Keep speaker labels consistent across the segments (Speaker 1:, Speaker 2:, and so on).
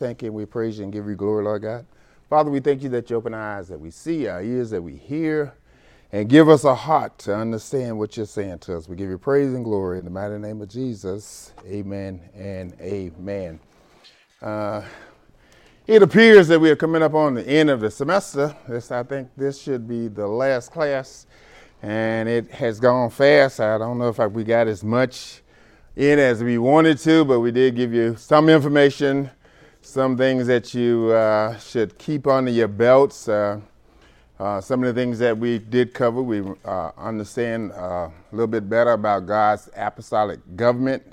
Speaker 1: thank you and we praise you and give you glory, Lord God. Father, we thank you that you open our eyes, that we see, our ears, that we hear, and give us a heart to understand what you're saying to us. We give you praise and glory in the mighty name of Jesus. Amen and amen. It appears that we are coming up on the end of the semester. I think this should be the last class, and it has gone fast. I don't know if we got as much in as we wanted to, but we did give you some information, some things that you should keep under your belts. Some of the things that we did cover, we understand a little bit better about God's apostolic government.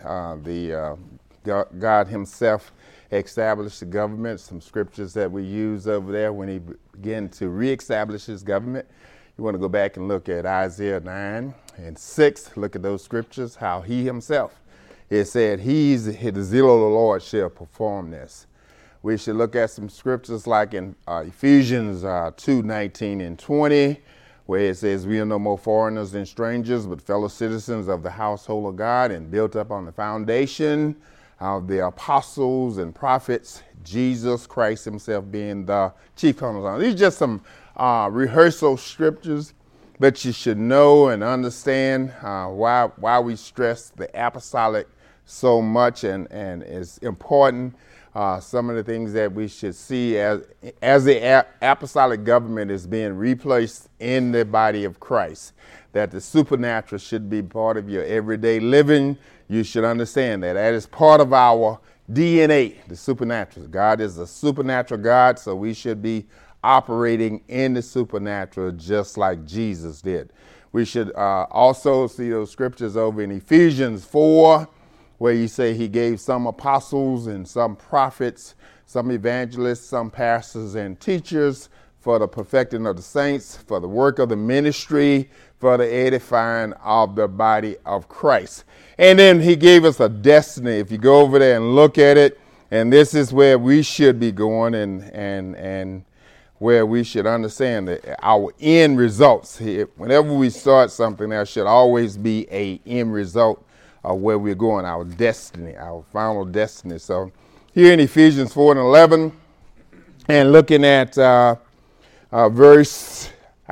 Speaker 1: God himself established the government, some scriptures that we use over there when he began to reestablish his government. You want to go back and look at Isaiah 9 and 6, look at those scriptures, how he himself, it said, the zeal of the Lord shall perform this. We should look at some scriptures like in Ephesians 2:19 and 20, where it says, we are no more foreigners and strangers, but fellow citizens of the household of God and built up on the foundation of the apostles and prophets, Jesus Christ himself being the chief cornerstone. These are just some rehearsal scriptures that you should know and understand why we stress the apostolic so much and it's important. Some of the things that we should see as the apostolic government is being replaced in the body of Christ, that the supernatural should be part of your everyday living. You should understand that is part of our DNA, the supernatural. God is a supernatural God, so we should be operating in the supernatural just like Jesus did. We should also see those scriptures over in Ephesians 4, where you say he gave some apostles and some prophets, some evangelists, some pastors and teachers for the perfecting of the saints, for the work of the ministry, for the edifying of the body of Christ. And then he gave us a destiny. If you go over there and look at it, and this is where we should be going and where we should understand that our end results. Whenever we start something, there should always be an end result of where we're going, our destiny, our final destiny. So here in Ephesians 4 and 11, and looking at verse,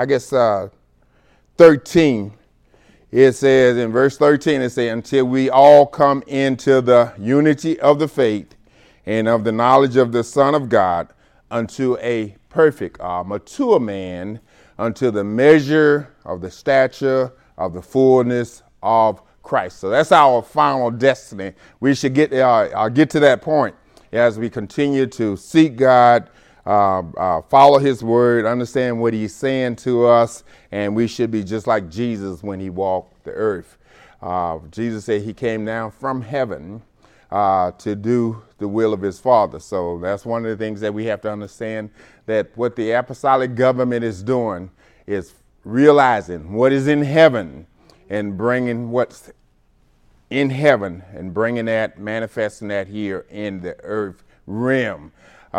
Speaker 1: 13, it says in verse 13, it says, until we all come into the unity of the faith and of the knowledge of the Son of God, unto a perfect, mature man, unto the measure of the stature of the fullness of Christ. So that's our final destiny. We should get to that point as we continue to seek God, follow his word, understand what he's saying to us, and we should be just like Jesus when he walked the earth. Jesus said he came down from heaven to do the will of his Father. So that's one of the things that we have to understand, that what the apostolic government is doing is realizing what is in heaven and bringing what's in heaven and bringing that, manifesting that here in the earth realm.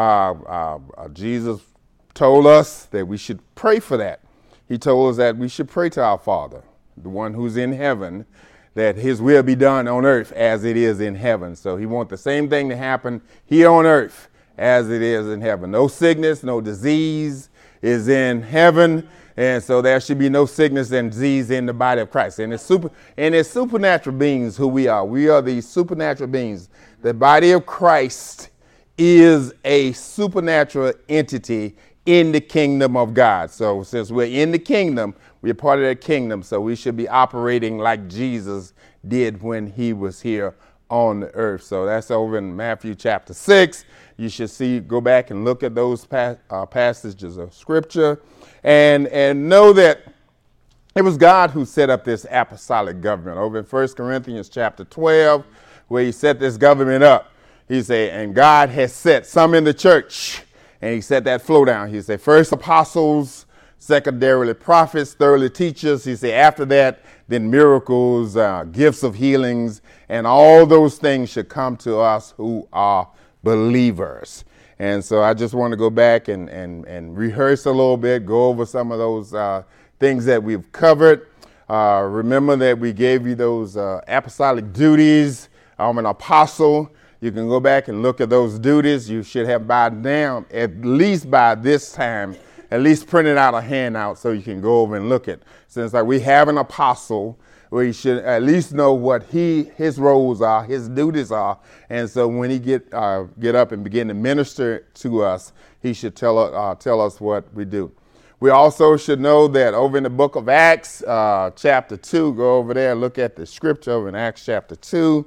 Speaker 1: Jesus told us that we should pray for that. He told us that we should pray to our Father, the one who's in heaven, that his will be done on earth as it is in heaven. So he wants the same thing to happen here on earth as it is in heaven. No sickness, no disease is in heaven. And so there should be no sickness and disease in the body of Christ. And it's supernatural beings who we are. We are these supernatural beings. The body of Christ is a supernatural entity in the kingdom of God. So since we're in the kingdom, we're part of that kingdom. So we should be operating like Jesus did when he was here on the earth. So that's over in Matthew chapter 6. You should go back and look at those passages of scripture and know that it was God who set up this apostolic government. Over in 1 Corinthians chapter 12, where he set this government up, he said, and God has set some in the church, and he set that flow down. He said, first apostles, secondarily prophets, thirdly teachers. He said, after that, then miracles, gifts of healings, and all those things should come to us who are believers. And so I just want to go back and rehearse a little bit, go over some of those things that we've covered. Remember that we gave you those apostolic duties. I'm an apostle. You can go back and look at those duties. You should have by now, at least by this time, at least printed out a handout so you can go over and look at. Since like we have an apostle, we should at least know what his roles are, his duties are, and so when he get up and begin to minister to us, he should tell us what we do. We also should know that over in the book of Acts, chapter 2, go over there and look at the scripture over in Acts chapter 2.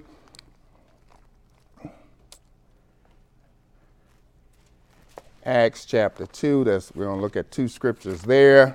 Speaker 1: Acts chapter 2, we're going to look at two scriptures there.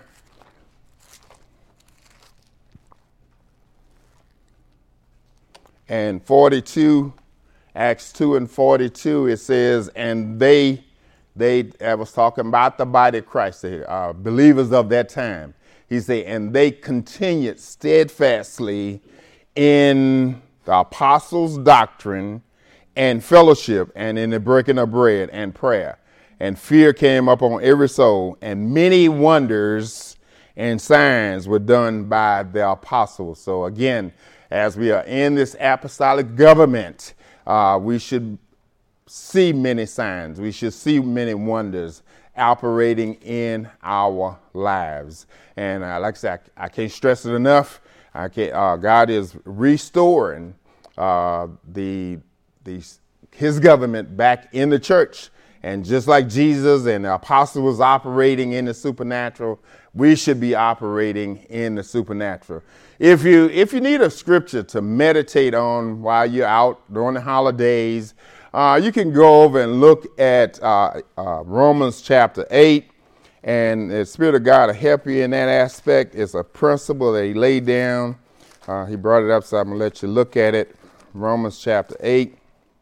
Speaker 1: And 42, Acts 2 and 42, it says, and I was talking about the body of Christ, the believers of that time. He said, and they continued steadfastly in the apostles' doctrine and fellowship and in the breaking of bread and prayer. And fear came upon every soul, and many wonders and signs were done by the apostles. So again, as we are in this apostolic government, we should see many signs. We should see many wonders operating in our lives. And like I said, I can't stress it enough. God is restoring his government back in the church. And just like Jesus and the apostle was operating in the supernatural, we should be operating in the supernatural. If you need a scripture to meditate on while you're out during the holidays, you can go over and look at Romans chapter 8. And the Spirit of God will help you in that aspect. It's a principle that he laid down. He brought it up, so I'm going to let you look at it. Romans chapter 8.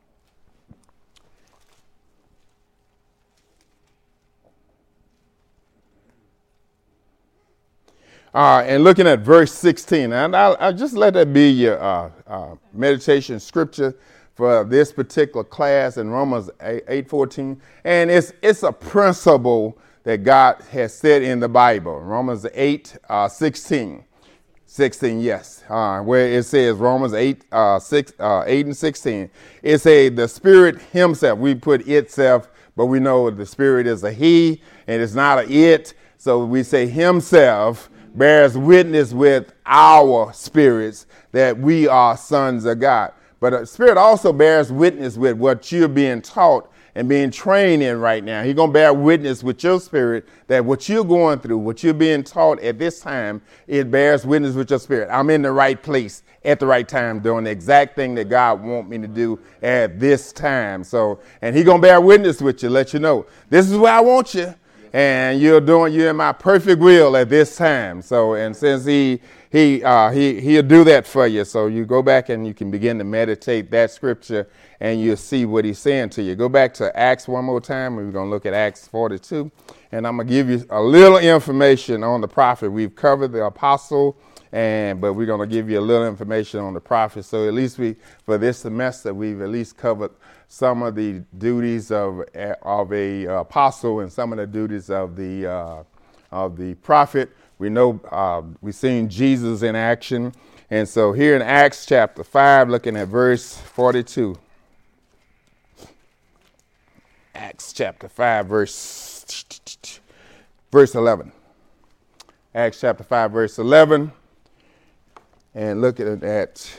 Speaker 1: And looking at verse 16, and I'll just let that be your meditation scripture for this particular class in Romans 8:14. And it's a principle that God has said in the Bible. Romans 8:16. 16, yes, where it says Romans 8 and 16. It says the Spirit himself, we put itself, but we know the Spirit is a he and it's not a it. So we say himself bears witness with our spirits that we are sons of God. But the Spirit also bears witness with what you're being taught and being trained in right now. He's going to bear witness with your spirit that what you're going through, what you're being taught at this time, it bears witness with your spirit. I'm in the right place at the right time doing the exact thing that God wants me to do at this time. So, and he's going to bear witness with you, let you know, this is where I want you. And you're in my perfect will at this time. So, and since he'll do that for you. So you go back and you can begin to meditate that scripture and you'll see what he's saying to you. Go back to Acts one more time. We're going to look at Acts 42. And I'm going to give you a little information on the prophet. We've covered the apostle, but we're going to give you a little information on the prophet. So at least for this semester, we've at least covered some of the duties of a apostle and some of the duties of the prophet. We know we've seen Jesus in action. And so here in Acts chapter 5, looking at verse 42. Acts chapter 5, verse 11. Acts chapter 5, verse 11. And looking at that.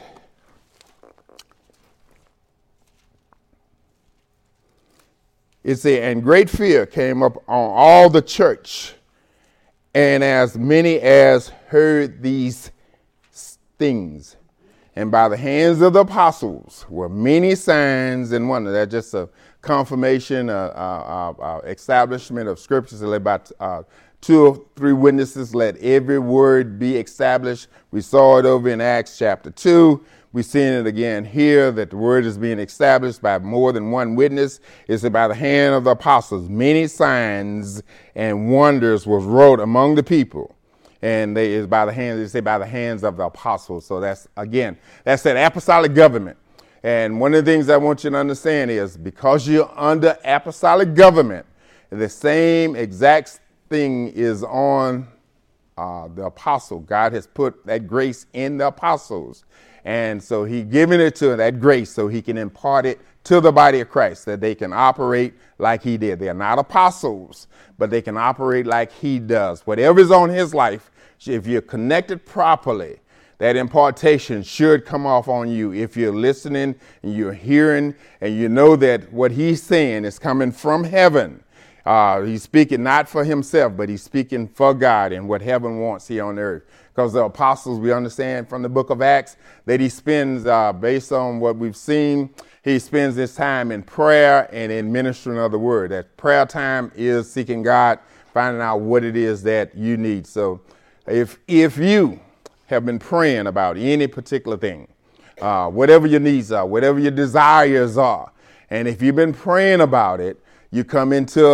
Speaker 1: It said, and great fear came up on all the church, and as many as heard these things. And by the hands of the apostles were many signs and wonders. That's just a confirmation, establishment of scriptures. About 2 or 3 witnesses, let every word be established. We saw it over in Acts chapter 2. We've seen it again here, that the word is being established by more than one witness. It's by the hand of the apostles. Many signs and wonders was wrought among the people. And they say by the hands of the apostles. So that's that apostolic government. And one of the things I want you to understand is because you're under apostolic government, the same exact thing is on the apostle. God has put that grace in the apostles. And so he given it to that grace so he can impart it to the body of Christ, that they can operate like he did. They're not apostles, but they can operate like he does. Whatever is on his life, if you're connected properly, that impartation should come off on you. If you're listening and you're hearing and you know that what he's saying is coming from heaven. He's speaking not for himself, but he's speaking for God and what heaven wants here on earth. Because the apostles, we understand from the book of Acts that he spends, based on what we've seen, he spends his time in prayer and in ministering of the word. That prayer time is seeking God, finding out what it is that you need. So if you have been praying about any particular thing, whatever your needs are, whatever your desires are, and if you've been praying about it, you come into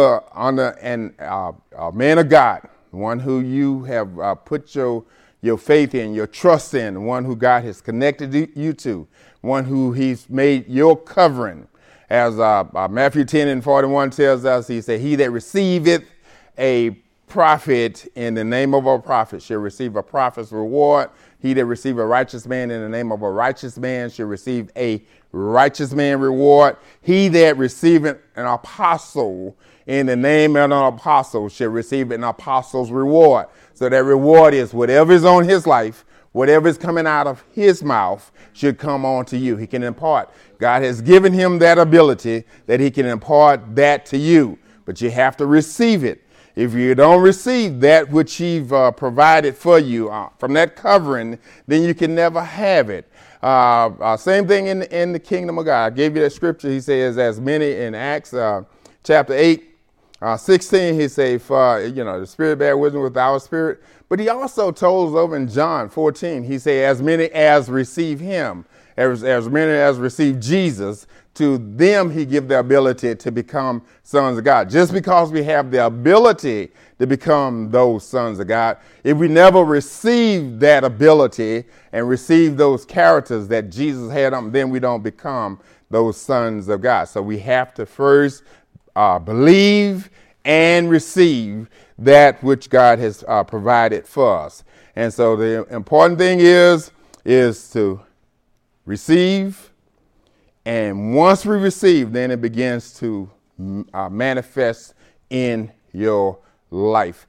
Speaker 1: a man of God, one who you have put your faith in, your trust in, one who God has connected you to, one who he's made your covering. As Matthew 10:41 tells us, he said, he that receiveth a prophet in the name of a prophet shall receive a prophet's reward. He that receive a righteous man in the name of a righteous man shall receive a righteous man reward. He that receiveth an apostle in the name of an apostle shall receive an apostle's reward. So that reward is whatever is on his life, whatever is coming out of his mouth should come on to you. He can impart. God has given him that ability that he can impart that to you, but you have to receive it. If you don't receive that which he's provided for you from that covering, then you can never have it. Same thing in the kingdom of God. I gave you that scripture. He says, as many in Acts chapter 8, 16, he says, for, the spirit bear wisdom with our spirit. But he also told us over in John 14, he said, as many as receive him, as many as receive Jesus, to them he give the ability to become sons of God. Just because we have the ability to become those sons of God, if we never receive that ability and receive those characters that Jesus had, then we don't become those sons of God. So we have to first believe and receive that which God has provided for us. And so the important thing is to receive. And once we receive, then it begins to manifest in your life.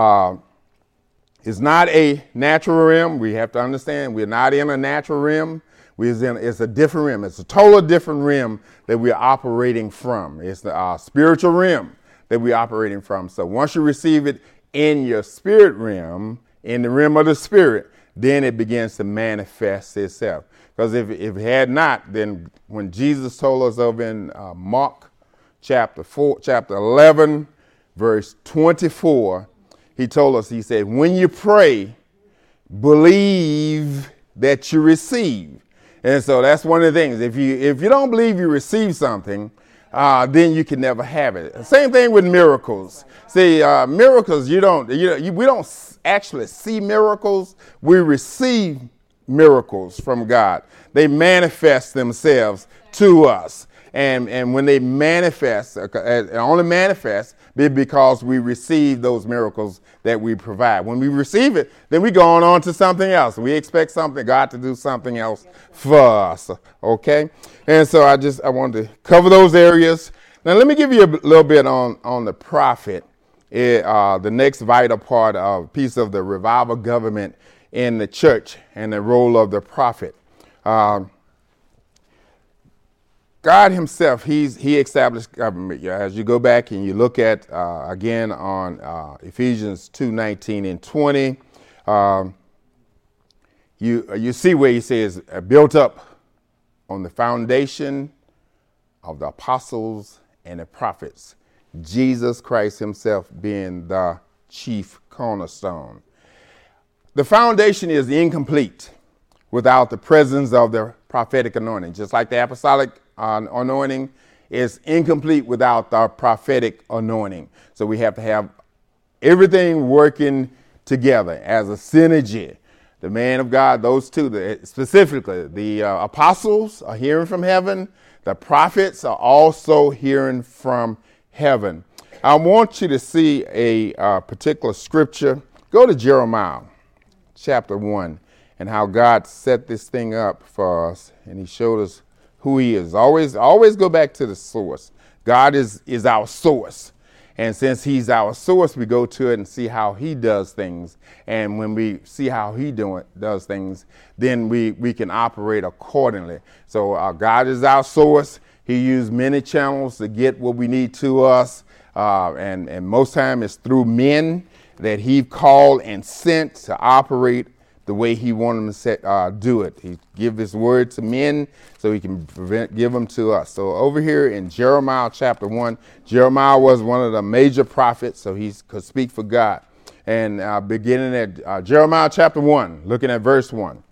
Speaker 1: It's not a natural realm. We have to understand we're not in a natural realm. It's a different realm. It's a totally different realm that we're operating from. It's the spiritual realm that we're operating from. So once you receive it in your spirit realm, in the realm of the spirit, then it begins to manifest itself. Because if it had not, then when Jesus told us over in Mark chapter 11, verse 24, he told us, he said, when you pray, believe that you receive. And so that's one of the things. If you don't believe you receive something, then you can never have it. Same thing with miracles. See, miracles, we don't actually see miracles. We receive miracles from God. They manifest themselves to us. And when they manifest, only manifest because we receive those miracles that we provide. When we receive it, then we go on to something else. We expect God to do something else for us. Okay? And so I wanted to cover those areas. Now let me give you a little bit on the prophet, the next vital piece of the revival government in the church and the role of the prophet. God himself, he established government. As you go back and you look at, again, on Ephesians 2:19 and 20, you see where he says, built up on the foundation of the apostles and the prophets, Jesus Christ himself being the chief cornerstone. The foundation is incomplete without the presence of the prophetic anointing. Just like the apostolic anointing is incomplete without the prophetic anointing. So we have to have everything working together as a synergy. The man of God, those two, specifically the apostles are hearing from heaven. The prophets are also hearing from heaven. I want you to see a particular scripture. Go to Jeremiah chapter 1. and how God set this thing up for us, and he showed us who he is. Always go back to the source. God is our source. And since he's our source, we go to it and see how he does things. And when we see how he does things, then we can operate accordingly. So God is our source. He used many channels to get what we need to us. And most time it's through men that he called and sent to operate the way he wanted them to do it. He give his word to men so he can give them to us. So over here in Jeremiah chapter 1, Jeremiah was one of the major prophets, so he could speak for God. And beginning at Jeremiah chapter 1, looking at verse 1,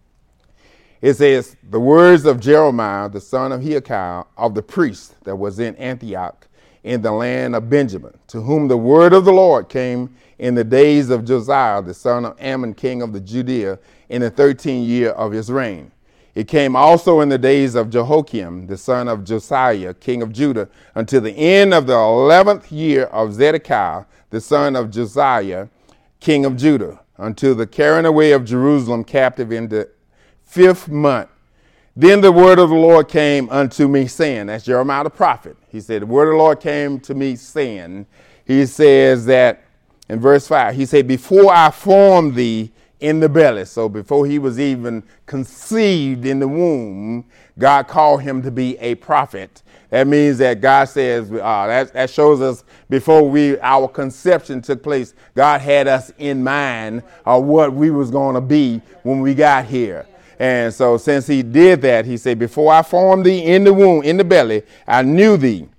Speaker 1: it says, the words of Jeremiah, the son of Hilkiah, of the priest that was in Antioch in the land of Benjamin, to whom the word of the Lord came in the days of Josiah, the son of Ammon, king of the Judea, in the 13th year of his reign. It came also in the days of Jehoiakim, the son of Josiah, king of Judah, until the end of the 11th year of Zedekiah, the son of Josiah, king of Judah, until the carrying away of Jerusalem captive in the 5th month. Then the word of the Lord came unto me, saying, that's Jeremiah the prophet. He said, the word of the Lord came to me, saying, he says that in verse 5, he said, before I formed thee in the belly. So before he was even conceived in the womb, God called him to be a prophet. That means that God says, that shows us before our conception took place, God had us in mind of what we was going to be when we got here. And so since he did that, he said, before I formed thee in the womb, in the belly, I knew thee.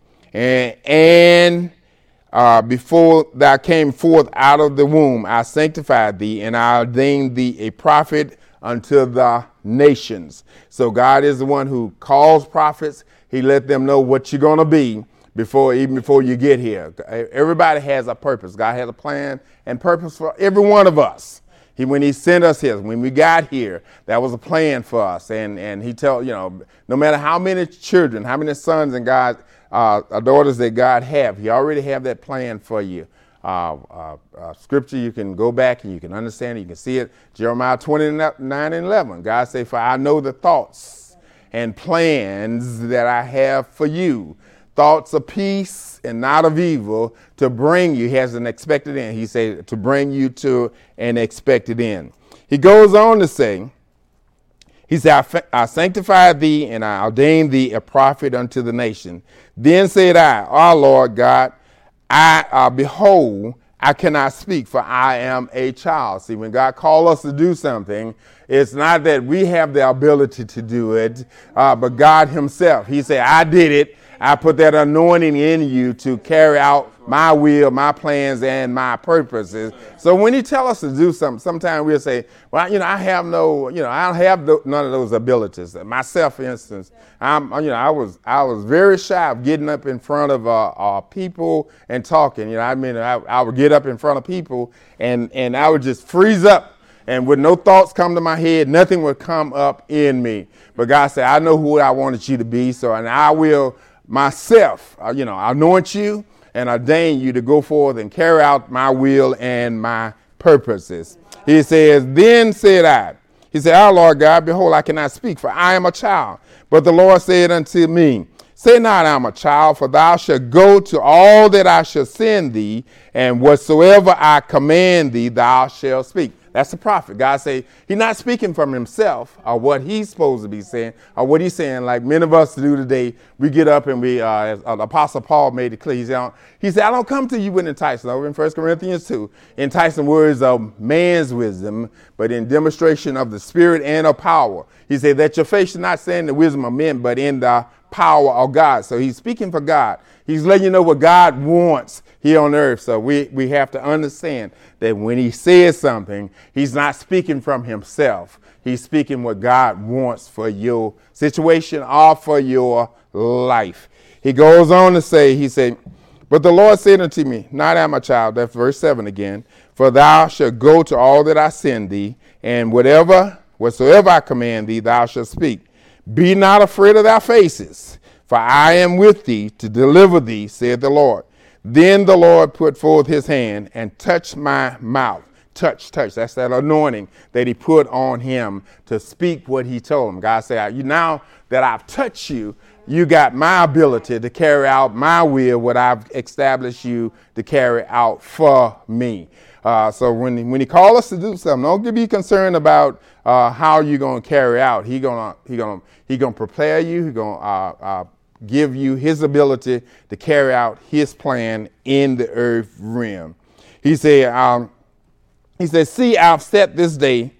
Speaker 1: And before thou came forth out of the womb, I sanctified thee, and I ordained thee a prophet unto the nations. So God is the one who calls prophets. He let them know what you're going to be even before you get here. Everybody has a purpose. God has a plan and purpose for every one of us. When he sent us here, when we got here, that was a plan for us. And he no matter how many children, how many sons and daughters that God have, he already have that plan for you. Scripture, you can go back and you can understand it. You can see it. Jeremiah 29:11. God say, for I know the thoughts and plans that I have for you. Thoughts of peace and not of evil, to bring you. He has an expected end. He said to bring you to an expected end. He goes on to say, he said, I sanctified thee and I ordained thee a prophet unto the nation. Then said I, O Lord God, behold, I cannot speak, for I am a child. See, when God called us to do something, it's not that we have the ability to do it, but God himself. He said, I did it. I put that anointing in you to carry out my will, my plans, and my purposes. So when he tells us to do something, sometimes we'll say, well, I have I don't have none of those abilities. Myself, for instance, I was very shy of getting up in front of people and talking. I would get up in front of people and I would just freeze up. And with no thoughts come to my head, nothing would come up in me. But God said, I know who I wanted you to be. And I will myself, anoint you and ordain you to go forth and carry out my will and my purposes. He says, then said I, he said, our Lord God, behold, I cannot speak, for I am a child. But the Lord said unto me, say not, I am a child, for thou shalt go to all that I shall send thee, and whatsoever I command thee, thou shalt speak. That's the prophet. God say he's not speaking from himself or what he's supposed to be saying or what he's saying like many of us do today. We get up and as Apostle Paul made it clear. He said, I don't come to you with enticing, over in 1 Corinthians 2, enticing words of man's wisdom, but in demonstration of the Spirit and of power. He said that your faith should not stand in the wisdom of men, but in the power of God. So he's speaking for God. He's letting you know what God wants here on earth. So we have to understand that when he says something, he's not speaking from himself. He's speaking what God wants for your situation or for your life. He goes on to say, he said, but the Lord said unto me, not am a child, that's verse 7 again, for thou shalt go to all that I send thee, and whatsoever I command thee, thou shalt speak. Be not afraid of thy faces, for I am with thee to deliver thee, saith the Lord. Then the Lord put forth his hand and touched my mouth, touch. That's that anointing that he put on him to speak what he told him. God said, now that I've touched you, you got my ability to carry out my will, what I've established you to carry out for me. So when he calls us to do something, don't be concerned about how you're going to carry out. He gonna prepare you. He's gonna give you his ability to carry out his plan in the earth realm. He said, see, I've set this day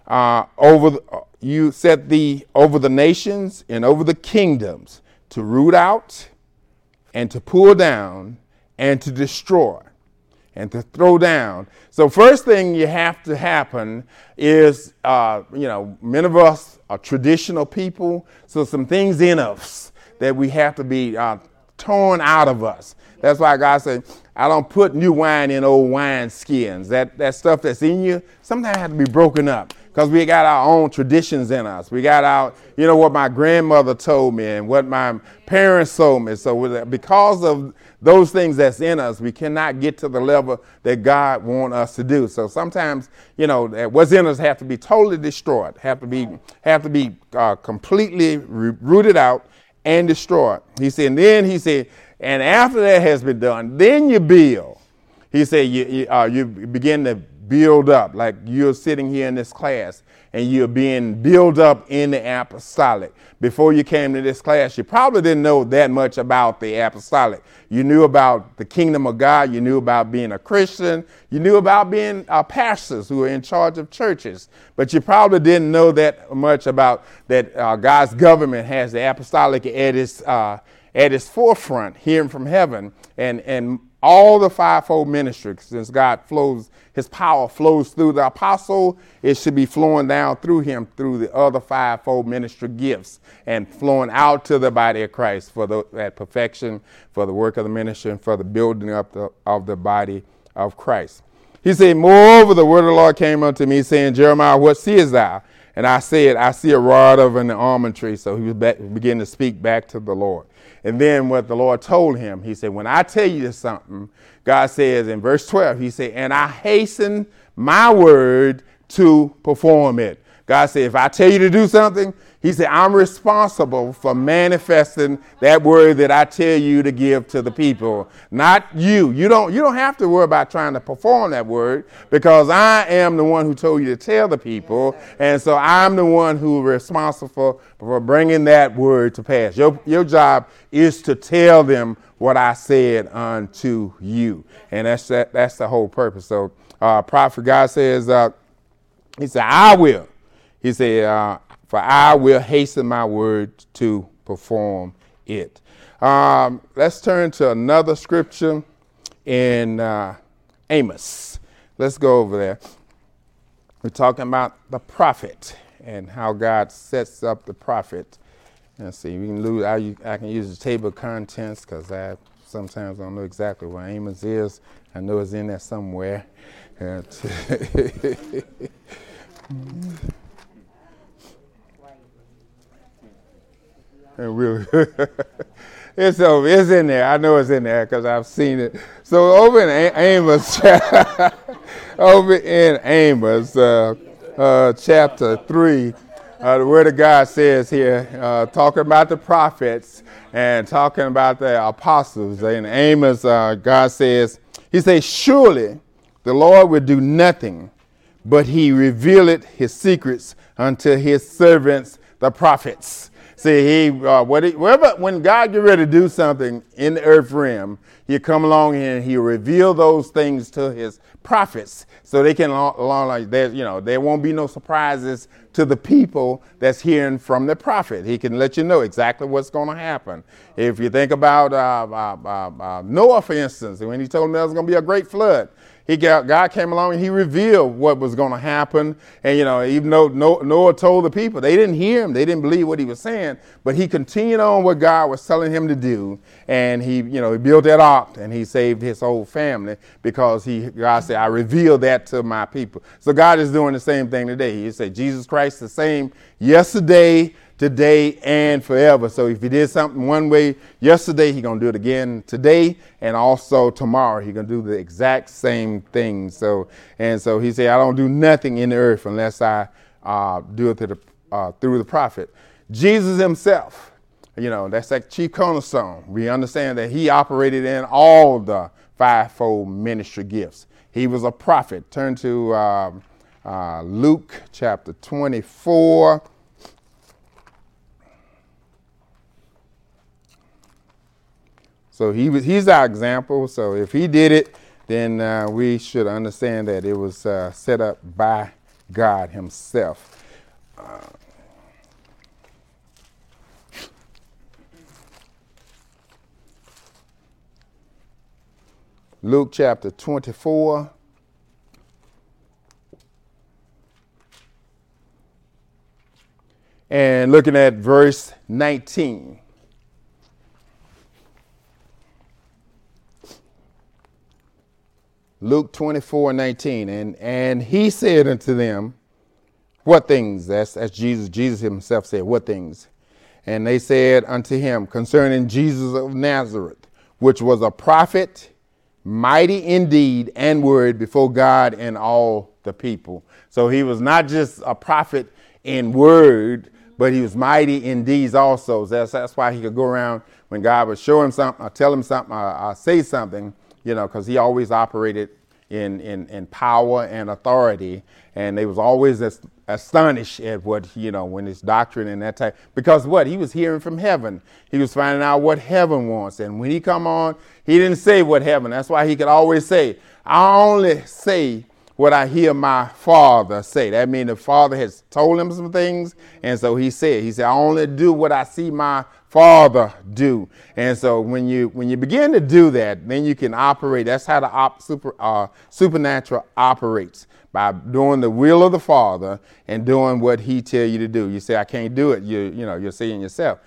Speaker 1: you set thee over the nations and over the kingdoms to root out and to pull down and to destroy and to throw down. So first thing you have to happen is, many of us are traditional people. So some things in us that we have to be torn out of us. That's why God said, I don't put new wine in old wine skins. That stuff that's in you sometimes has to be broken up because we got our own traditions in us. We got what my grandmother told me and what my parents told me. So because of those things that's in us, we cannot get to the level that God wants us to do. So sometimes, what's in us have to be totally destroyed, have to be completely rooted out and destroyed. He said, and after that has been done, then you build. He said, you begin to build up, like you're sitting here in this class and you're being built up in the apostolic. Before you came to this class, you probably didn't know that much about the apostolic. You knew about the kingdom of God. You knew about being a Christian. You knew about being pastors who are in charge of churches. But you probably didn't know that much about that God's government has the apostolic at its forefront, hearing from heaven, and all the fivefold ministry. Since his power flows through the apostle, it should be flowing down through him through the other fivefold ministry gifts and flowing out to the body of Christ for that perfection, for the work of the ministry, and for the building up of the body of Christ. He said, moreover, the word of the Lord came unto me, saying, Jeremiah, what seest thou? And I said, I see a rod of an almond tree. So he was beginning to speak back to the Lord. And then what the Lord told him, he said, when I tell you something, God says in verse 12, he said, and I hasten my word to perform it. God said, if I tell you to do something, he said, I'm responsible for manifesting that word that I tell you to give to the people, not you. You don't have to worry about trying to perform that word because I am the one who told you to tell the people. And so I'm the one who is responsible for bringing that word to pass. Your job is to tell them what I said unto you. And that's the whole purpose. So prophet God says, he said, I will. He said, for I will hasten my word to perform it. Let's turn to another scripture in Amos. Let's go over there. We're talking about the prophet and how God sets up the prophet. Let's see, we can lose. I can use the table of contents because I sometimes don't know exactly where Amos is. I know it's in there somewhere. And really, it's in there. I know it's in there because I've seen it. So over in Amos, chapter 3, the Word of God says here, talking about the prophets and talking about the apostles. In Amos, God says, he says, surely the Lord will do nothing, but he revealeth his secrets unto his servants, the prophets. See, when God get ready to do something in the earth realm, he'll come along and he'll reveal those things to his prophets so they can there won't be no surprises to the people that's hearing from the prophet. He can let you know exactly what's going to happen. If you think about Noah, for instance, when he told him there was going to be a great flood, God came along and he revealed what was going to happen. And, even though Noah told the people, they didn't hear him. They didn't believe what he was saying. But he continued on what God was telling him to do. And he built that ark. embarked and he saved his whole family because God said, I revealed that to my people. So God is doing the same thing today. He said, Jesus Christ the same yesterday, today, and forever. So if he did something one way yesterday, he's going to do it again today and also tomorrow. He's going to do the exact same thing. So he said, I don't do nothing in the earth unless I do it through the prophet. Jesus himself, that's that chief cornerstone. We understand that he operated in all the fivefold ministry gifts. He was a prophet. Turn to Luke chapter 24. So he's our example. So if he did it, then we should understand that it was set up by God himself. Luke chapter 24. And looking at verse 19. Luke 24:19, and he said unto them, what things? That's Jesus. Jesus himself said, what things? And they said unto him, concerning Jesus of Nazareth, which was a prophet, mighty in deed and word before God and all the people. So he was not just a prophet in word, but he was mighty in deeds also. That's why he could go around when God would show him something or tell him something or say something, because he always operated in power and authority. And they was always astonished at what, when his doctrine and that type, because what he was hearing from heaven, he was finding out what heaven wants. And when he come on, he didn't say what heaven. That's why he could always say, I only say what I hear my Father say. That means the Father has told him some things. And so he said, I only do what I see my Father do. And so when you begin to do that, then you can operate. That's how the supernatural operates, by doing the will of the Father and doing what he tell you to do. You say, I can't do it. You're saying yourself.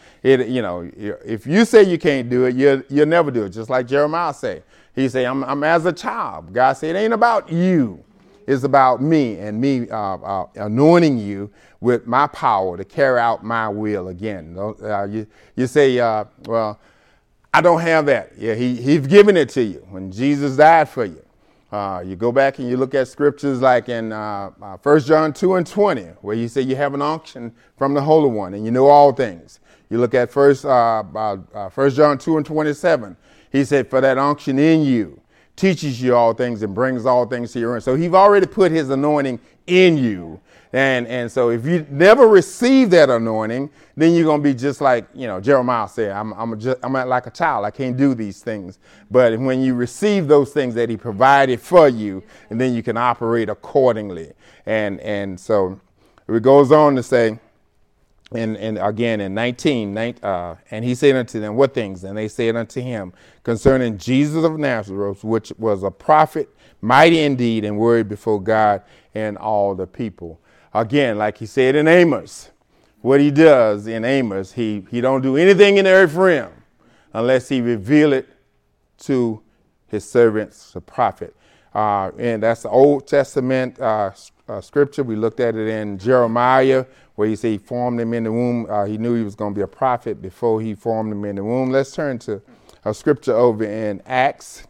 Speaker 1: If you say you can't do it, you'll never do it. Just like Jeremiah said. He say, I'm as a child. God said, it ain't about you. It's about me and me anointing you with my power to carry out my will again. You say, well, I don't have that. Yeah, he's given it to you when Jesus died for you. You go back and you look at scriptures like in 1 John 2:20, where you say you have an unction from the Holy One and you know all things. You look at 1 John 2:27. He said, for that unction in you teaches you all things and brings all things to your end. So he's already put his anointing in you. And so if you never receive that anointing, then you're going to be just like, Jeremiah said, I'm like a child. I can't do these things. But when you receive those things that he provided for you, and then you can operate accordingly. And so it goes on to say, and again in 19, and he said unto them, what things? And they said unto him, concerning Jesus of Nazareth, which was a prophet, mighty indeed, and word before God and all the people. Again, like he said in Amos, what he does in Amos, he don't do anything in the earth realm unless he reveal it to his servants, the prophet. And that's the Old Testament scripture. We looked at it in Jeremiah, where he said he formed him in the womb. He knew he was going to be a prophet before he formed him in the womb. Let's turn to a scripture over in Acts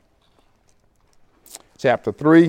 Speaker 1: chapter 3.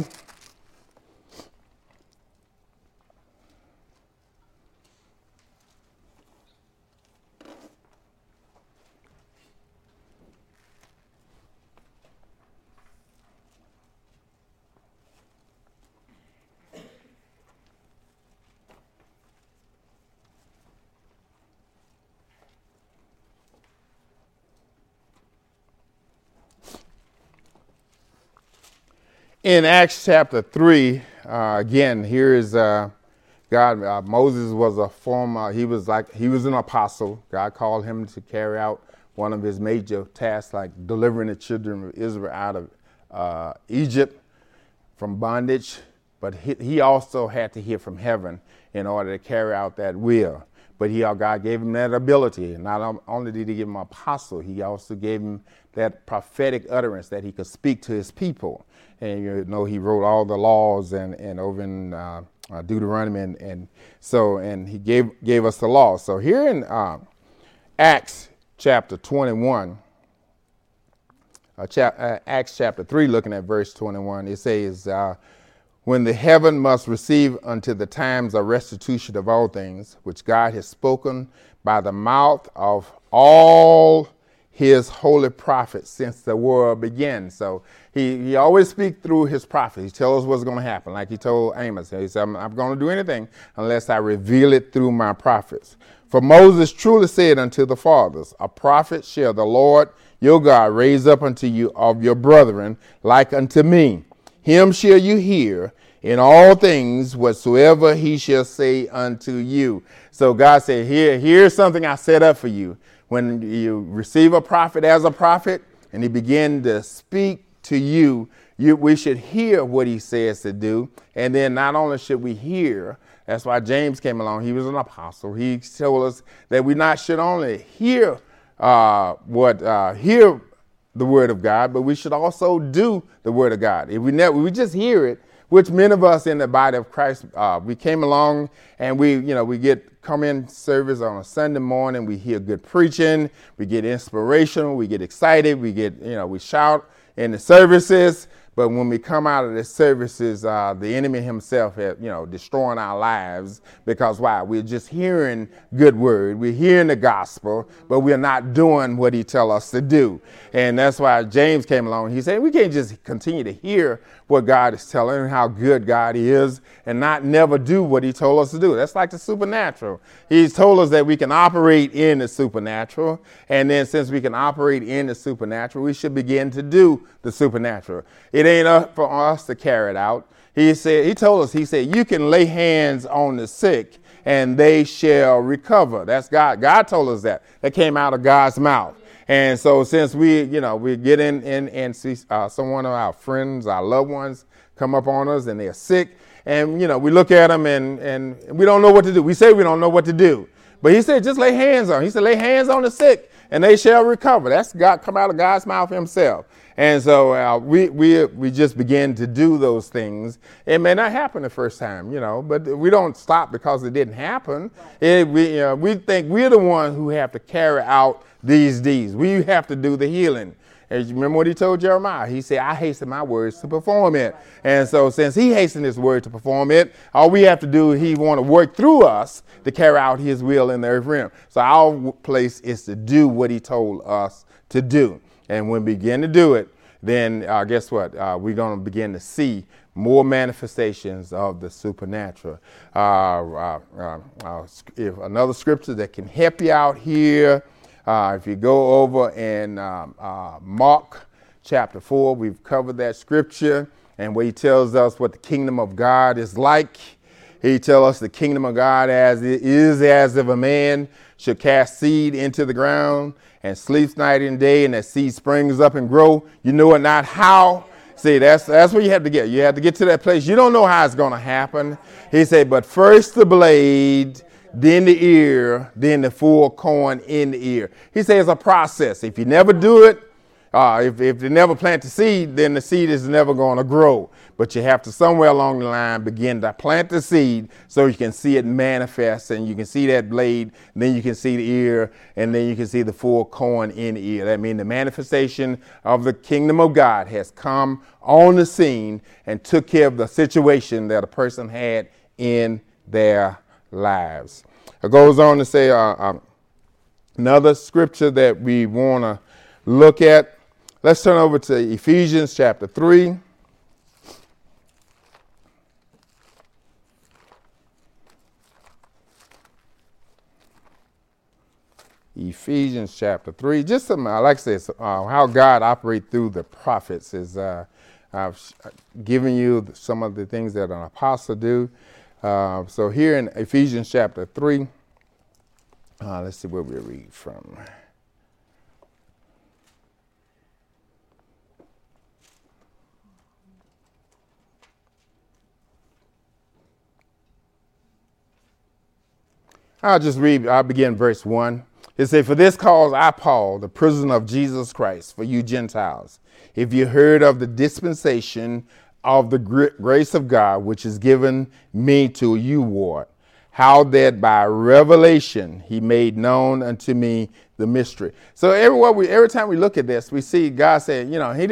Speaker 1: In Acts chapter 3, again, here is God. Moses was a former, he was an apostle. God called him to carry out one of his major tasks, like delivering the children of Israel out of Egypt from bondage. But he also had to hear from heaven in order to carry out that will. but God gave him that ability. Not only did he give him an apostle, he also gave him that prophetic utterance that he could speak to his people. And he wrote all the laws and over in Deuteronomy, and he gave us the law. So here in Acts chapter 21, Acts chapter 3, looking at verse 21, it says, when the heaven must receive unto the times of restitution of all things, which God has spoken by the mouth of all his holy prophets since the world began. So he always speaks through his prophets. He tells us what's going to happen. Like he told Amos, he said, I'm going to do anything unless I reveal it through my prophets. For Moses truly said unto the fathers, a prophet shall the Lord your God raise up unto you of your brethren like unto me. Him shall you hear in all things whatsoever he shall say unto you. So God said, here's something I set up for you. When you receive a prophet as a prophet and he begin to speak to you, we should hear what he says to do. And then not only should we hear, that's why James came along. He was an apostle. He told us that we should only hear hear the word of God, but we should also do the word of God. If we just hear it, which many of us in the body of Christ, we came along and we come in service on a Sunday morning. We hear good preaching. We get inspirational. We get excited. We shout in the services. But when we come out of the services, the enemy himself has, destroying our lives because why? We're just hearing good word. We're hearing the gospel, but we're not doing what he tells us to do. And that's why James came along. He said, we can't just continue to hear what God is telling, how good God is, and never do what he told us to do. That's like the supernatural. He's told us that we can operate in the supernatural. And then since we can operate in the supernatural, we should begin to do the supernatural. It ain't up for us to carry it out. He told us, you can lay hands on the sick and they shall recover. That's God. God told us that. That came out of God's mouth. And so since we get in and see someone of our friends, our loved ones come up on us and they're sick, and, we look at them and we don't know what to do. We say we don't know what to do. But he said, just lay hands on. He said, lay hands on the sick and they shall recover. That's God, come out of God's mouth himself. And so we just begin to do those things. It may not happen the first time, but we don't stop because it didn't happen. We think we're the ones who have to carry out these deeds. We have to do the healing. And you remember what he told Jeremiah? He said, I hasten my words to perform it. And so since he hastened his word to perform it, all we have to do, he want to work through us to carry out his will in the earth realm. So our place is to do what he told us to do. And when we begin to do it, then guess what? We're going to begin to see more manifestations of the supernatural. If another scripture that can help you out here, if you go over in Mark chapter 4, we've covered that scripture, and where he tells us what the kingdom of God is like. He tells us the kingdom of God as if a man should cast seed into the ground and sleeps night and day, and that seed springs up and grow. You know it not how. See, that's where you have to get. You have to get to that place. You don't know how it's going to happen. He said, but first the blade, then the ear, then the full corn in the ear. He says it's a process. If you never do it, if you never plant the seed, then the seed is never going to grow. But you have to somewhere along the line begin to plant the seed so you can see it manifest, and you can see that blade, and then you can see the ear, and then you can see the full corn in the ear. That means the manifestation of the kingdom of God has come on the scene and took care of the situation that a person had in their lives. It goes on to say another scripture that we want to look at. Let's turn over to Ephesians chapter 3. Ephesians chapter 3. Just some, like I said, how God operates through the prophets is I've given you some of the things that an apostle do. So here in Ephesians chapter 3, let's see where we read from. I'll begin verse 1. It says, "For this cause I, Paul, the prisoner of Jesus Christ, for you Gentiles, if you heard of the dispensation of the grace of God, which is given me to you, ward, how that by revelation he made known unto me the mystery." So every time we look at this, we see God saying,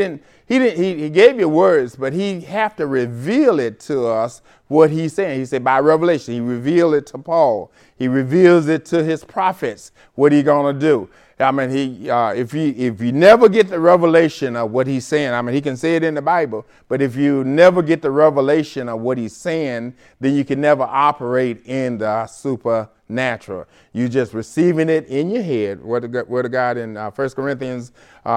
Speaker 1: he gave you words, but he have to reveal it to us what he's saying. He said by revelation, he revealed it to Paul. He reveals it to his prophets, what he's going to do. I mean, if you never get the revelation of what he's saying, I mean, he can say it in the Bible, but if you never get the revelation of what he's saying, then you can never operate in the supernatural. You just receiving it in your head. What the God in 1 Corinthians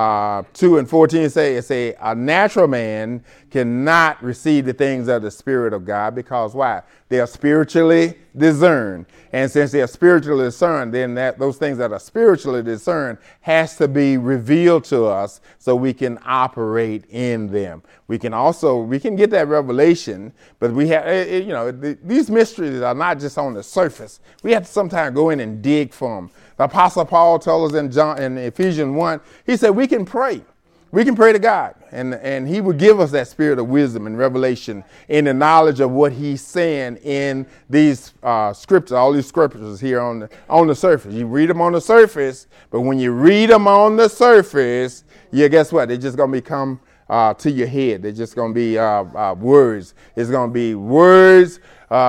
Speaker 1: 2:14 say, a natural man cannot receive the things of the Spirit of God, because why? They are spiritually discerned. And since they are spiritually discerned, then those things that are spiritually discerned has to be revealed to us so we can operate in them. We can get that revelation, but we have, these mysteries are not just on the surface. We have to sometimes go in and dig for them. The Apostle Paul told us in Ephesians 1, he said we can pray. We can pray to God, and he would give us that spirit of wisdom and revelation in the knowledge of what he's saying in these scriptures, all these scriptures here on the surface. You read them on the surface, but when you read them on the surface, guess what? They're just going to become to your head. They're just going to be words. It's going to be words,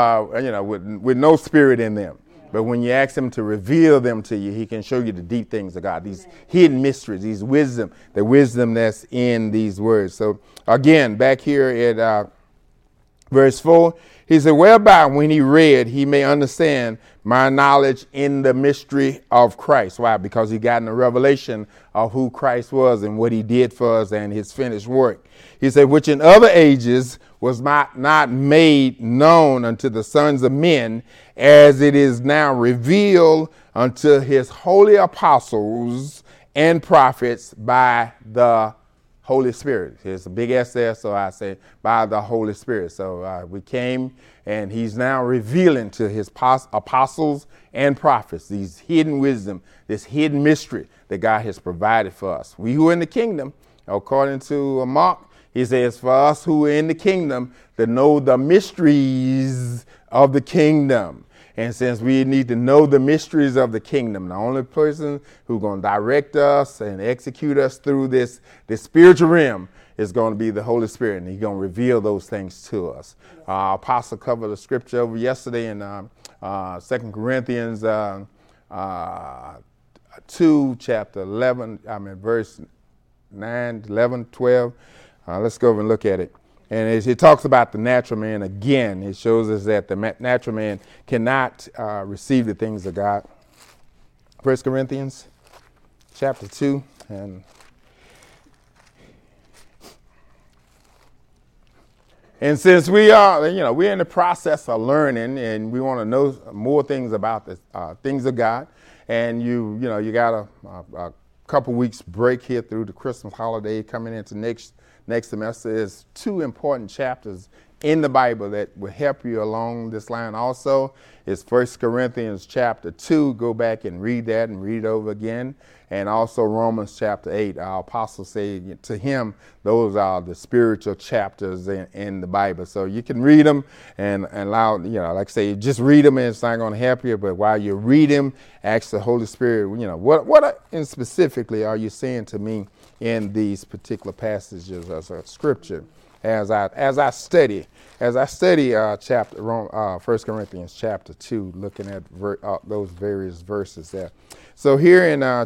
Speaker 1: with no spirit in them. But when you ask him to reveal them to you, he can show you the deep things of God, these hidden mysteries, the wisdom that's in these words. So again, back here at verse 4, he said, "Whereby when he read, he may understand my knowledge in the mystery of Christ." Why? Because he got in the revelation of who Christ was and what he did for us and his finished work. He said, "Which in other ages was not made known unto the sons of men, as it is now revealed unto his holy apostles and prophets by the Holy Spirit." There's a big S there, so I say by the Holy Spirit. So we came, and he's now revealing to his apostles and prophets these hidden wisdom, this hidden mystery that God has provided for us. We who are in the kingdom, according to Mark, he says, for us who are in the kingdom to know the mysteries of the kingdom. And since we need to know the mysteries of the kingdom, the only person who's going to direct us and execute us through this spiritual realm is going to be the Holy Spirit, and he's going to reveal those things to us. Apostle covered the scripture over yesterday in 2 Corinthians 2, chapter 11, verse 9, 11, 12. Let's go over and look at it. And it talks about the natural man again. It shows us that the natural man cannot receive the things of God. 1 Corinthians chapter 2. And since we are, we're in the process of learning, and we want to know more things about the things of God. And you got a couple weeks break here through the Christmas holiday coming into next semester. There's 2 important chapters in the Bible that will help you along this line. Also, it's 1 Corinthians chapter 2. Go back and read that and read it over again. And also Romans chapter 8. Our apostle said to him, those are the spiritual chapters in the Bible. So you can read them and allow, like I say, just read them and it's not going to help you. But while you read them, ask the Holy Spirit, what specifically are you saying to me in these particular passages of scripture as I study chapter 1 Corinthians chapter 2, looking at those various verses there. So here in 1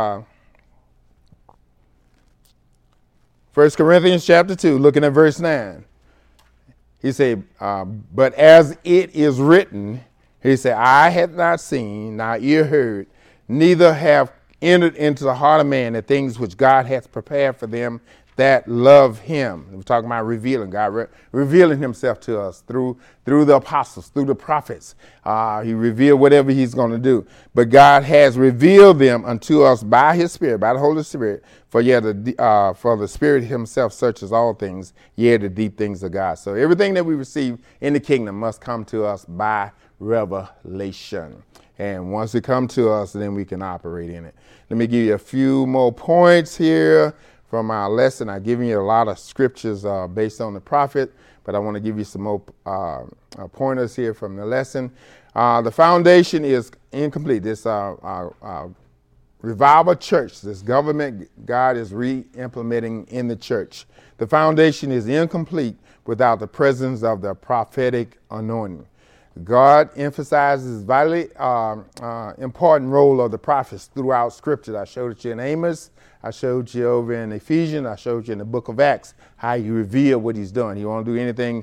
Speaker 1: Corinthians chapter 2, looking at verse 9, he said, but as it is written, he said, "I have not seen, nor ear heard, neither have entered into the heart of man the things which God hath prepared for them that love him." We're talking about revealing, God revealing himself to us through the apostles, through the prophets. He revealed whatever he's going to do. But God has revealed them unto us by his Spirit, by the Holy Spirit. For the Spirit himself searches all things, yea, the deep things of God. So everything that we receive in the kingdom must come to us by revelation. And once it comes to us, then we can operate in it. Let me give you a few more points here from our lesson. I've given you a lot of scriptures based on the prophet, but I want to give you some more pointers here from the lesson. The foundation is incomplete. This revival church, this government God is re-implementing in the church. The foundation is incomplete without the presence of the prophetic anointing. God emphasizes vitally important role of the prophets throughout Scripture. I showed it you in Amos. I showed you over in Ephesians. I showed you in the book of Acts how he revealed what he's done. He won't do anything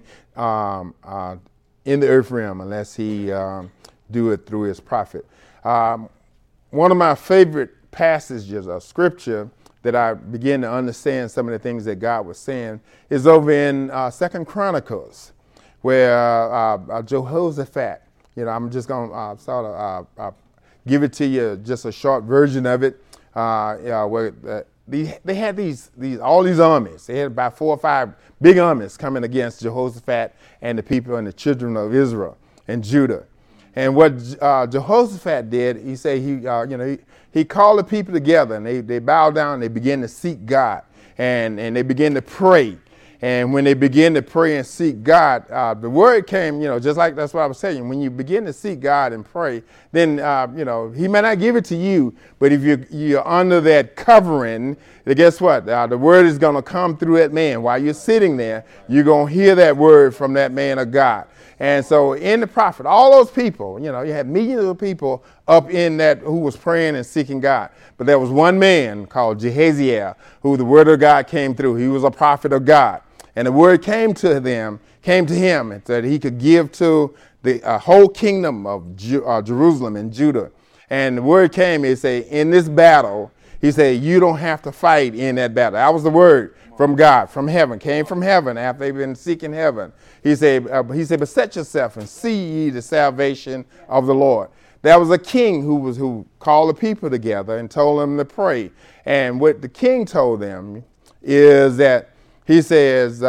Speaker 1: in the earth realm unless he do it through his prophet. One of my favorite passages of Scripture that I began to understand some of the things that God was saying is over in 2 Chronicles, where Jehoshaphat, I'm just going to sort of give it to you, just a short version of it, where they had all these armies. They had about 4 or 5 big armies coming against Jehoshaphat and the people and the children of Israel and Judah. And what Jehoshaphat did, he said he called the people together, and they bowed down and they began to seek God, and they began to pray. And when they begin to pray and seek God, the word came, just like that's what I was saying. When you begin to seek God and pray, then, he may not give it to you, but if you're under that covering, then guess what? The word is going to come through that man. While you're sitting there, you're going to hear that word from that man of God. And so in the prophet, all those people, you had millions of people up in that who was praying and seeking God. But there was one man called Jehaziel, who the word of God came through. He was a prophet of God. And the word came to him, and that he could give to the whole kingdom of Jerusalem and Judah. And the word came, he said, in this battle, he said, you don't have to fight in that battle. That was the word from God, from heaven, came from heaven after they've been seeking heaven. He said, but set yourself and see ye the salvation of the Lord. There was a king who called the people together and told them to pray. And what the king told them is that he said,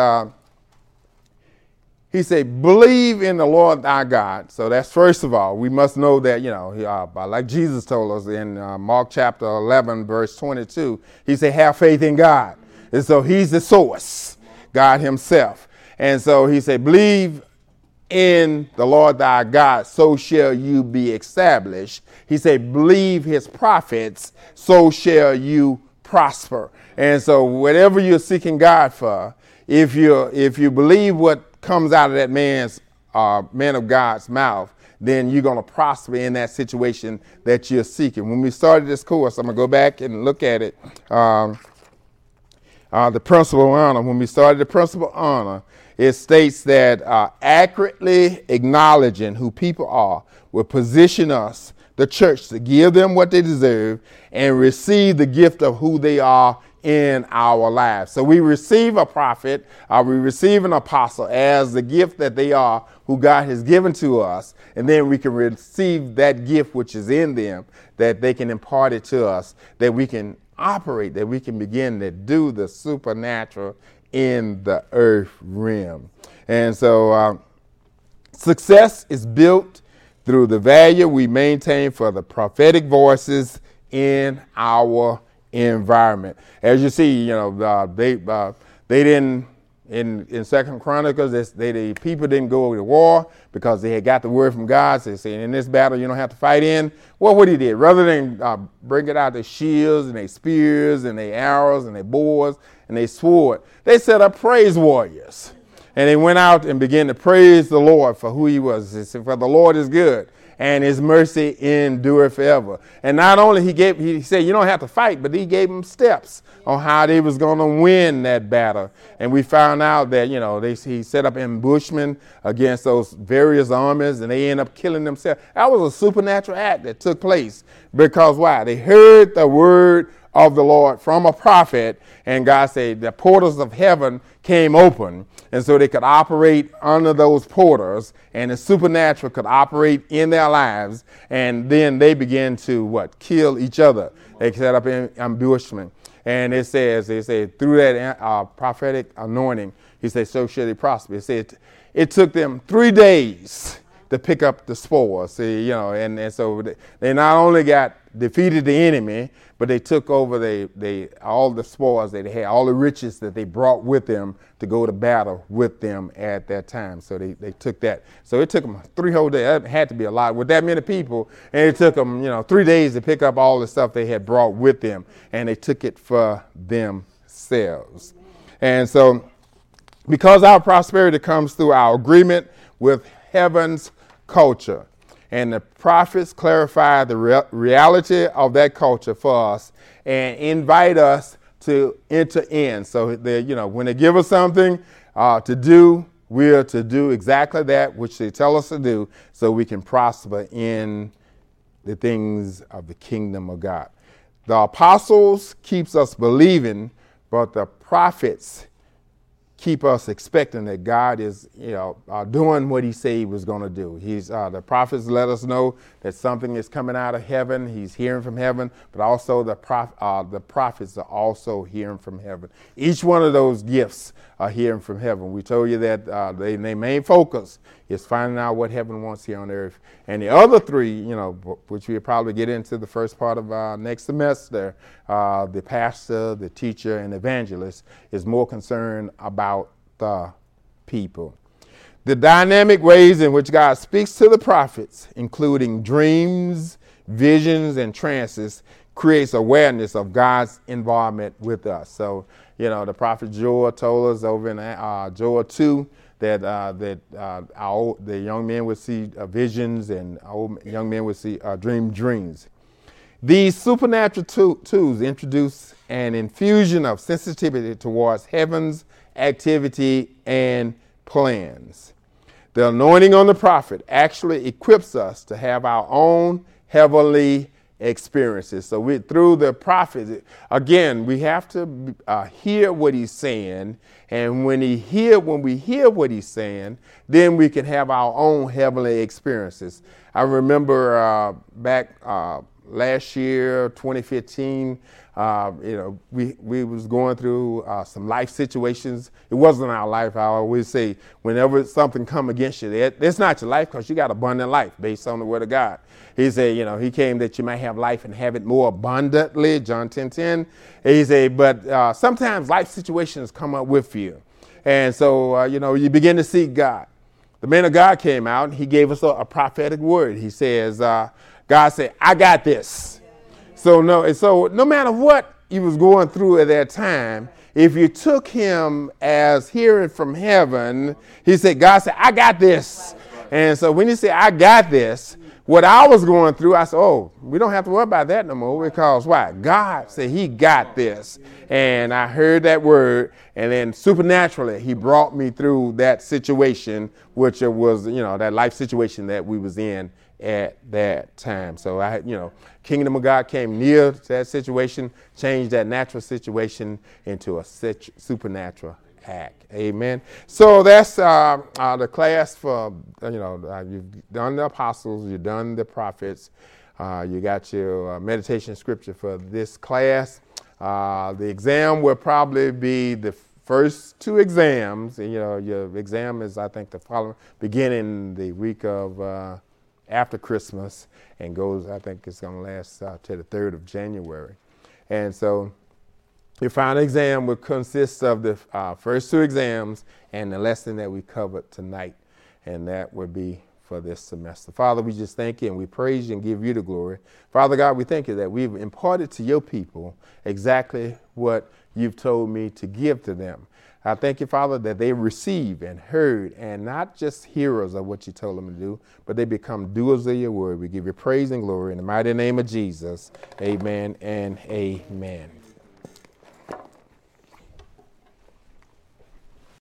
Speaker 1: believe in the Lord thy God. So that's first of all, we must know that, like Jesus told us in Mark chapter 11, verse 22, he said, have faith in God. And so he's the source, God himself. And so he said, believe in the Lord thy God, so shall you be established. He said, believe his prophets, so shall you prosper. And so whatever you're seeking God for, if you believe what comes out of that man of God's mouth, then you're going to prosper in that situation that you're seeking. When we started this course, I'm going to go back and look at it. The principle of honor. When we started the principle of honor, it states that accurately acknowledging who people are will position us, the church, to give them what they deserve and receive the gift of who they are in our lives. So we receive a prophet, we receive an apostle as the gift that they are, who God has given to us, and then we can receive that gift which is in them, that they can impart it to us, that we can operate, that we can begin to do the supernatural in the earth realm. And so success is built through the value we maintain for the prophetic voices in our environment. As you see, they didn't, in 2 Chronicles, the people didn't go to war because they had got the word from God. So they said, in this battle, you don't have to fight in. Well, what he did, rather than bring it out their shields and their spears and their arrows and their bows and their sword, they set up praise warriors. And they went out and began to praise the Lord for who he was. They said, for the Lord is good, and his mercy endureth forever. And not only he said you don't have to fight, but he gave them steps on how they was going to win that battle. And we found out that, he set up ambushment against those various armies, and they end up killing themselves. That was a supernatural act that took place. Because why? They heard the word of the Lord from a prophet, and God said the portals of heaven came open, and so they could operate under those portals, and the supernatural could operate in their lives, and then they began to kill each other. They set up an ambushment, and they said through that prophetic anointing, he said, so shall they prosper. He said it took them 3 days to pick up the spoils. See, you know, and so they not only defeated the enemy, but they took over all the spoils that they had, all the riches that they brought with them to go to battle with them at that time. So they took that. So it took them 3 whole days. That had to be a lot with that many people. And it took them, 3 days to pick up all the stuff they had brought with them. And they took it for themselves. And so because our prosperity comes through our agreement with heaven's culture. And the prophets clarify the reality of that culture for us and invite us to enter in. So, when they give us something to do, we're to do exactly that which they tell us to do so we can prosper in the things of the kingdom of God. The apostles keeps us believing, but the prophets keep us expecting that God is, doing what he said he was going to do. The prophets let us know that something is coming out of heaven. He's hearing from heaven, but also the prophets are also hearing from heaven. Each one of those gifts are hearing from heaven. We told you that their main focus is finding out what heaven wants here on earth. And the other 3, which we'll probably get into the first part of our next semester, the pastor, the teacher, and evangelist is more concerned about the people. The dynamic ways in which God speaks to the prophets, including dreams, visions, and trances, creates awareness of God's involvement with us. So, the prophet Joel told us over in Joel 2 that the young men would see visions and old young men would see dreams. These supernatural tools introduce an infusion of sensitivity towards heaven's activity and plans. The anointing on the prophet actually equips us to have our own heavenly experiences. So through the prophet, again, we have to hear what he's saying. And when we hear what he's saying, then we can have our own heavenly experiences. I remember back last year, 2015, we was going through some life situations. It wasn't our life. I always say, whenever something come against you, it's not your life because you got abundant life based on the word of God. He said, he came that you might have life and have it more abundantly, John 10:10. He said, but sometimes life situations come up with you. And so, you begin to seek God. The man of God came out and he gave us a prophetic word. He says, God said, I got this. So no matter what he was going through at that time, if you took him as hearing from heaven, he said, God said, I got this. And so when he said, I got this, what I was going through, I said, we don't have to worry about that no more because why? God said he got this. And I heard that word, and then supernaturally he brought me through that situation, which was, that life situation that we was in at that time. So Kingdom of God came near to that situation, changed that natural situation into a supernatural act. Amen. So that's the class for, you've done the apostles, you've done the prophets, you got your meditation scripture for this class. The exam will probably be the first 2 exams. Your exam is, I think, the following, beginning the week of after Christmas and goes, I think it's going to last to the 3rd of January. And so your final exam will consist of the first 2 exams and the lesson that we covered tonight. And that would be for this semester. Father, we just thank you and we praise you and give you the glory. Father God, we thank you that we've imparted to your people exactly what you've told me to give to them. I thank you, Father, that they receive and heard and not just hearers of what you told them to do, but they become doers of your word. We give you praise and glory in the mighty name of Jesus. Amen and amen.